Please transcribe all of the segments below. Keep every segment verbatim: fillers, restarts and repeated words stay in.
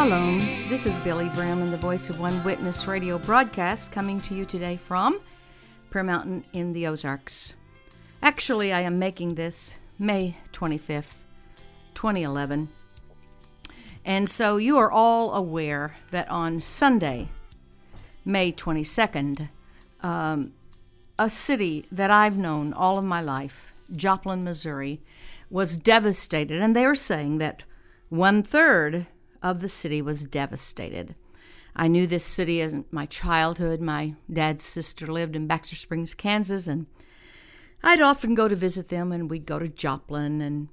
Shalom, this is Billy Brim and the Voice of One Witness radio broadcast coming to you today from Prayer Mountain in the Ozarks. Actually, I am making this May twenty-fifth, twenty eleven. And so you are all aware that on Sunday, May twenty-second, um, a city that I've known all of my life, Joplin, Missouri, was devastated. And they were saying that one-third of the city was devastated. I knew this city in my childhood. My dad's sister lived in Baxter Springs, Kansas, and I'd often go to visit them, and we'd go to Joplin and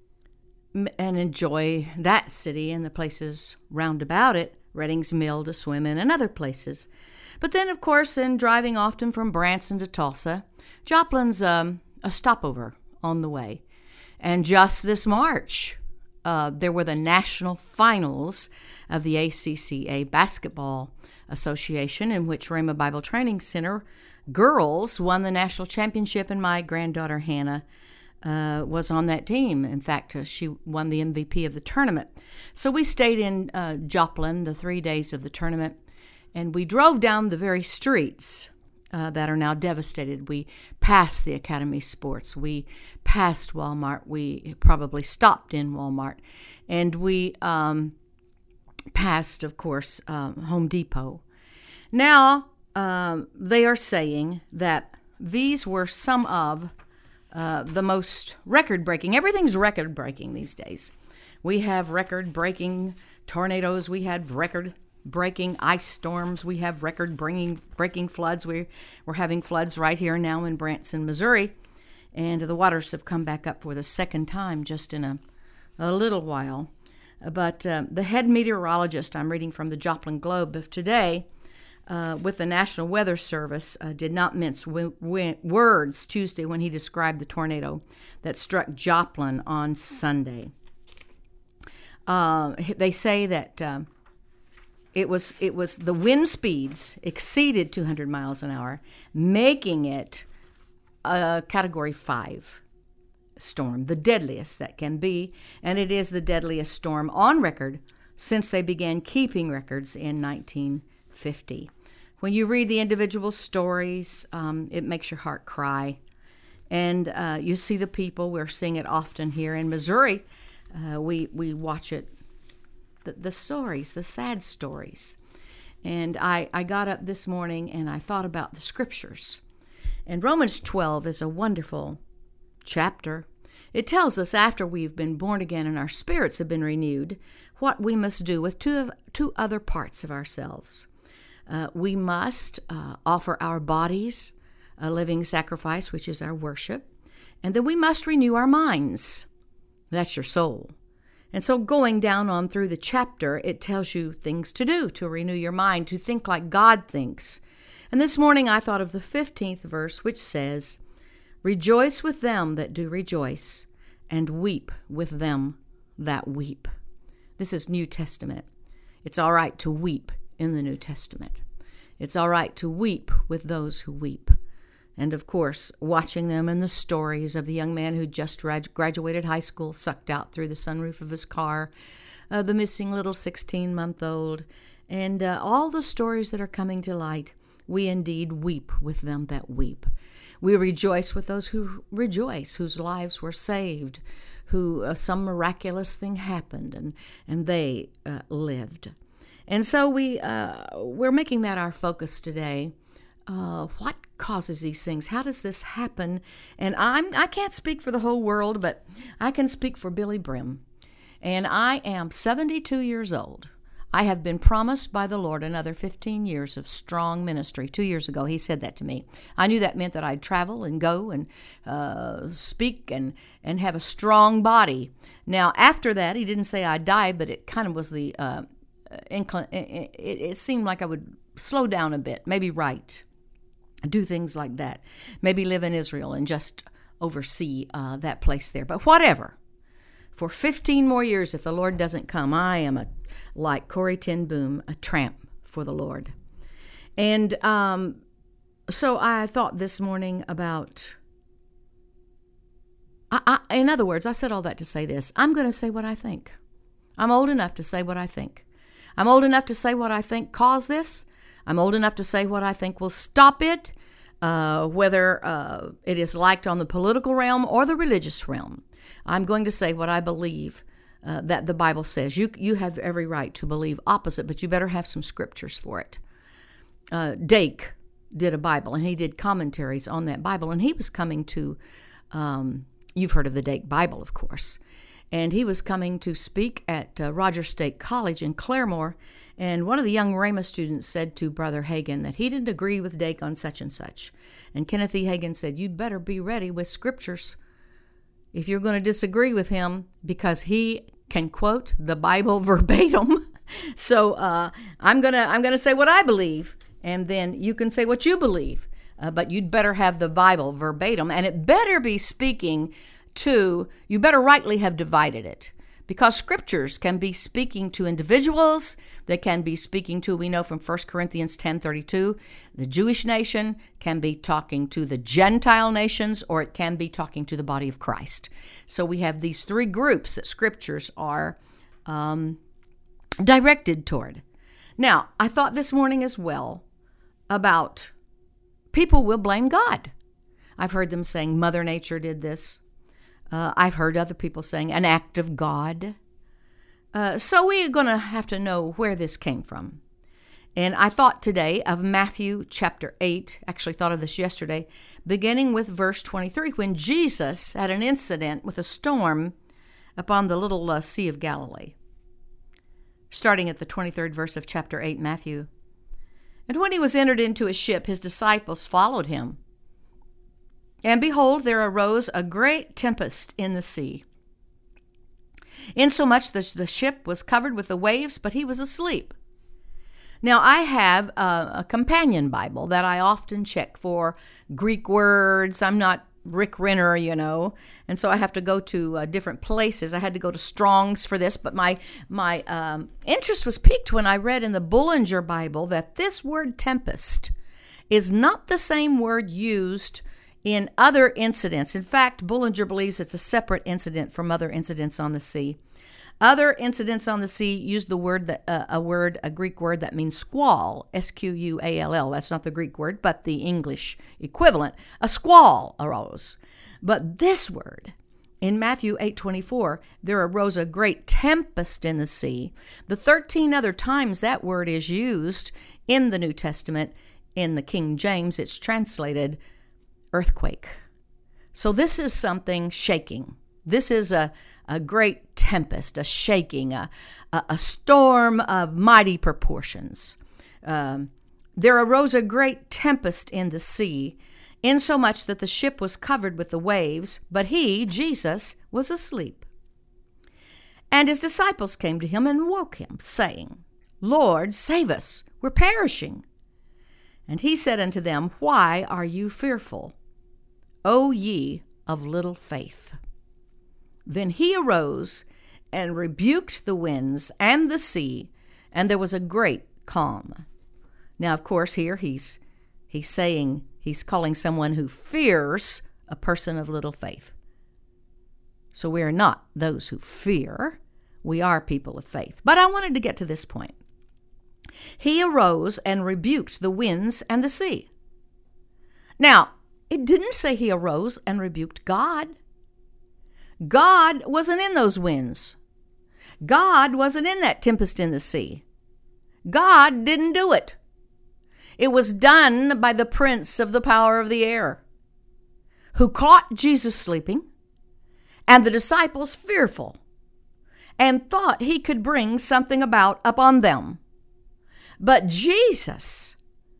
and enjoy that city and the places round about it, Redding's Mill to swim in and other places. But then, of course, in driving often from Branson to Tulsa, Joplin's um, a stopover on the way. And just this March, Uh, there were the national finals of the A C C A Basketball Association, in which Rhema Bible Training Center girls won the national championship, and my granddaughter Hannah uh, was on that team. In fact, uh, she won the M V P of the tournament. So we stayed in uh, Joplin the three days of the tournament, and we drove down the very streets Uh, that are now devastated. We passed the Academy Sports. We passed Walmart. We probably stopped in Walmart. And we um, passed, of course, um, Home Depot. Now, um, they are saying that these were some of uh, the most record-breaking. Everything's record-breaking these days. We have record-breaking tornadoes. We had record breaking ice storms. We have record bringing breaking floods. We we're having floods right here now in Branson, Missouri, and the waters have come back up for the second time just in a a little while. But uh, the head meteorologist, I'm reading from the Joplin Globe of today, uh, with the National Weather Service, uh, did not mince w- w- words Tuesday when he described the tornado that struck Joplin on Sunday. Uh, they say that Uh, It was it was the wind speeds exceeded two hundred miles an hour, making it a Category five storm, the deadliest that can be, and it is the deadliest storm on record since they began keeping records in nineteen fifty. When you read the individual stories, um, it makes your heart cry, and uh, you see the people. We're seeing it often here in Missouri. Uh, we we watch it. The, the stories, the sad stories. And I, I got up this morning and I thought about the scriptures. And Romans twelve is a wonderful chapter. It tells us after we've been born again and our spirits have been renewed, what we must do with two, two other parts of ourselves. Uh, we must uh, offer our bodies a living sacrifice, which is our worship. And then we must renew our minds. That's your soul. And so going down on through the chapter, it tells you things to do to renew your mind, to think like God thinks. And this morning I thought of the fifteenth verse, which says, "Rejoice with them that do rejoice, and weep with them that weep." This is New Testament. It's all right to weep in the New Testament. It's all right to weep with those who weep. And, of course, watching them in the stories of the young man who just graduated high school, sucked out through the sunroof of his car, uh, the missing little sixteen-month-old, and uh, all the stories that are coming to light, we indeed weep with them that weep. We rejoice with those who rejoice, whose lives were saved, who uh, some miraculous thing happened, and, and they uh, lived. And so we, uh, we're making that our focus today. Uh, what causes these things? How does this happen? And I'm, I can't speak for the whole world, but I can speak for Billy Brim. And I am seventy-two years old. I have been promised by the Lord another fifteen years of strong ministry. Two years ago, he said that to me. I knew that meant that I'd travel and go and uh, speak and, and have a strong body. Now, after that, he didn't say I'd die, but it kind of was the, uh, incl- it, it, it seemed like I would slow down a bit, maybe write, do things like that, maybe live in Israel and just oversee uh, that place there. But whatever, for fifteen more years, if the Lord doesn't come, I am, a like Corrie ten Boom, a tramp for the Lord. And um, so I thought this morning about, I, I, in other words, I said all that to say this. I'm going to say what I think. I'm old enough to say what I think. I'm old enough to say what I think caused this. I'm old enough to say what I think will stop it, uh, whether uh, it is liked on the political realm or the religious realm. I'm going to say what I believe uh, that the Bible says. You you have every right to believe opposite, but you better have some scriptures for it. Uh, Dake did a Bible, and he did commentaries on that Bible, and he was coming to, um, you've heard of the Dake Bible, of course, and he was coming to speak at uh, Rogers State College in Claremore, and one of the young Rhema students said to Brother Hagin that he didn't agree with Dake on such and such, and Kenneth E. Hagin said, you'd better be ready with scriptures if you're going to disagree with him, because he can quote the Bible verbatim. So uh, I'm gonna I'm gonna say what I believe, and then you can say what you believe. Uh, but you'd better have the Bible verbatim, and it better be speaking to, you better rightly have divided it, because scriptures can be speaking to individuals. They can be speaking to, we know from First Corinthians ten thirty-two, the Jewish nation can be talking to the Gentile nations, or it can be talking to the body of Christ. So we have these three groups that scriptures are um, directed toward. Now, I thought this morning as well about people will blame God. I've heard them saying Mother Nature did this. Uh, I've heard other people saying an act of God. Uh, so we're going to have to know where this came from. And I thought today of Matthew chapter eight, actually thought of this yesterday, beginning with verse twenty-three, when Jesus had an incident with a storm upon the little uh, Sea of Galilee. Starting at the twenty-third verse of chapter eight, Matthew. And when he was entered into a ship, his disciples followed him. And behold, there arose a great tempest in the sea, insomuch that the ship was covered with the waves, but he was asleep. Now, I have a, a companion Bible that I often check for Greek words. I'm not Rick Renner, you know, and so I have to go to uh, different places. I had to go to Strong's for this, but my my um, interest was piqued when I read in the Bullinger Bible that this word tempest is not the same word used in other incidents. In fact, Bullinger believes it's a separate incident from other incidents on the sea. Other incidents on the sea use the word that uh, a word, a Greek word that means squall, S Q U A L L. That's not the Greek word, but the English equivalent. A squall arose. But this word, in Matthew eight twenty-four, there arose a great tempest in the sea. The thirteen other times that word is used in the New Testament, in the King James, it's translated earthquake. So this is something shaking. This is a a great tempest, a shaking, a, a, a storm of mighty proportions. Um, there arose a great tempest in the sea, insomuch that the ship was covered with the waves, but he, Jesus, was asleep. And his disciples came to him and woke him, saying, Lord, save us, we're perishing. And he said unto them, Why are you fearful, O ye of little faith? Then he arose and rebuked the winds and the sea, and there was a great calm. Now, of course, here he's he's saying, he's calling someone who fears a person of little faith. So we are not those who fear. We are people of faith. But I wanted to get to this point. He arose and rebuked the winds and the sea. Now, it didn't say he arose and rebuked God. God wasn't in those winds. God wasn't in that tempest in the sea. God didn't do it. It was done by the prince of the power of the air, who caught Jesus sleeping and the disciples fearful and thought he could bring something about upon them. But Jesus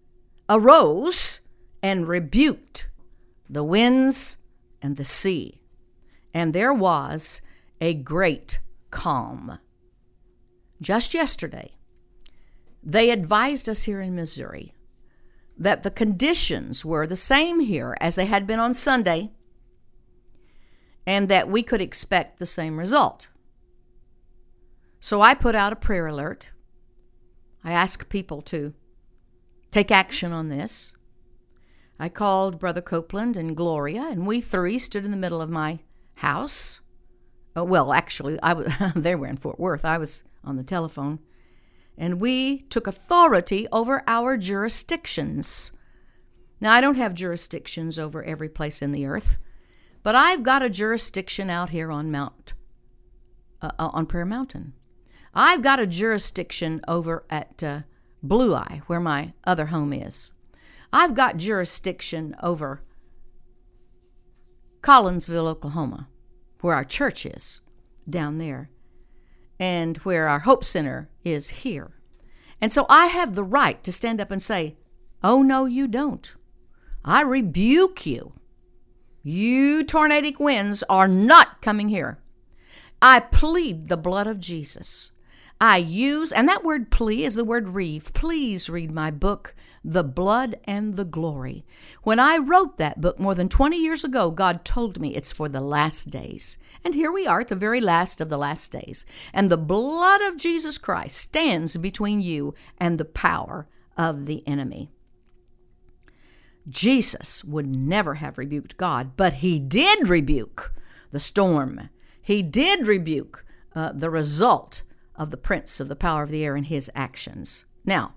arose and rebuked the winds and the sea. And there was a great calm. Just yesterday, they advised us here in Missouri that the conditions were the same here as they had been on Sunday, and that we could expect the same result. So I put out a prayer alert. I asked people to take action on this. I called Brother Copeland and Gloria, and we three stood in the middle of my house. Oh, well, actually, I was they were in Fort Worth. I was on the telephone. and we took authority over our jurisdictions. Now, I don't have jurisdictions over every place in the earth, but I've got a jurisdiction out here on Mount, uh, on Prayer Mountain. I've got a jurisdiction over at uh, Blue Eye, where my other home is. I've got jurisdiction over Collinsville, Oklahoma, where our church is, down there, and where our Hope Center is here. And so I have the right to stand up and say, oh, no, you don't. I rebuke you. You tornadic winds are not coming here. I plead the blood of Jesus. I use, and that word plea is the word reeve. Please read my book, The Blood and the Glory. When I wrote that book more than twenty years ago, God told me it's for the last days. And here we are at the very last of the last days. And the blood of Jesus Christ stands between you and the power of the enemy. Jesus would never have rebuked God, but he did rebuke the storm. He did rebuke uh, the result of the prince of the power of the air and his actions. Now,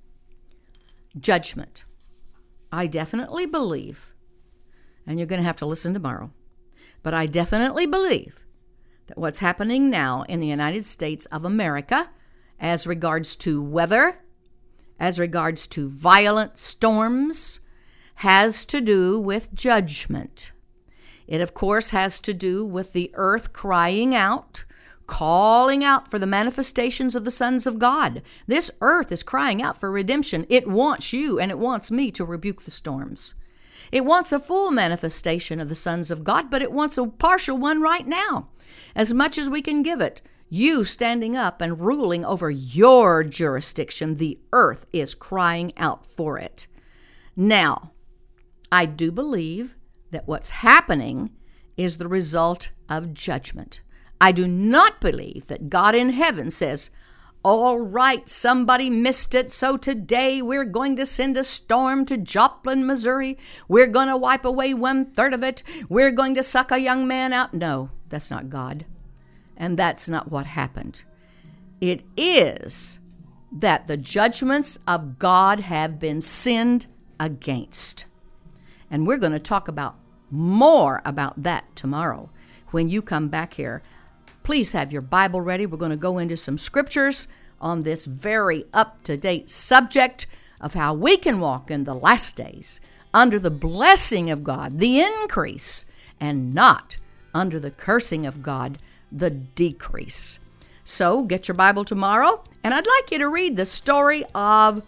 judgment. I definitely believe, and you're going to have to listen tomorrow, but I definitely believe that what's happening now in the United States of America as regards to weather, as regards to violent storms, has to do with judgment. It, of course, has to do with the earth crying out, calling out for the manifestations of the sons of God. This earth is crying out for redemption. It wants you and it wants me to rebuke the storms. It wants a full manifestation of the sons of God, but it wants a partial one right now, as much as we can give it. You standing up and ruling over your jurisdiction, the earth is crying out for it. Now, I do believe that what's happening is the result of judgment. I do not believe that God in heaven says, all right, somebody missed it, so today we're going to send a storm to Joplin, Missouri. We're going to wipe away one-third of it. We're going to suck a young man out. No, that's not God. And that's not what happened. It is that the judgments of God have been sinned against. And we're going to talk about more about that tomorrow when you come back here. Please have your Bible ready. We're going to go into some scriptures on this very up-to-date subject of how we can walk in the last days under the blessing of God, the increase, and not under the cursing of God, the decrease. So get your Bible tomorrow, and I'd like you to read the story of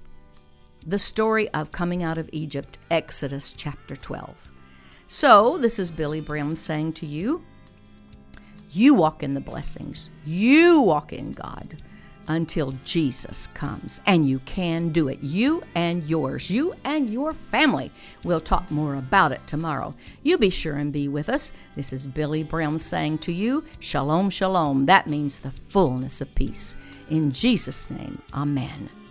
the story of coming out of Egypt, Exodus chapter twelve. So this is Billy Brim saying to you, you walk in the blessings. You walk in God until Jesus comes. And you can do it. You and yours. You and your family. We'll talk more about it tomorrow. You be sure and be with us. This is Billy Brim saying to you, Shalom, Shalom. That means the fullness of peace. In Jesus' name, amen.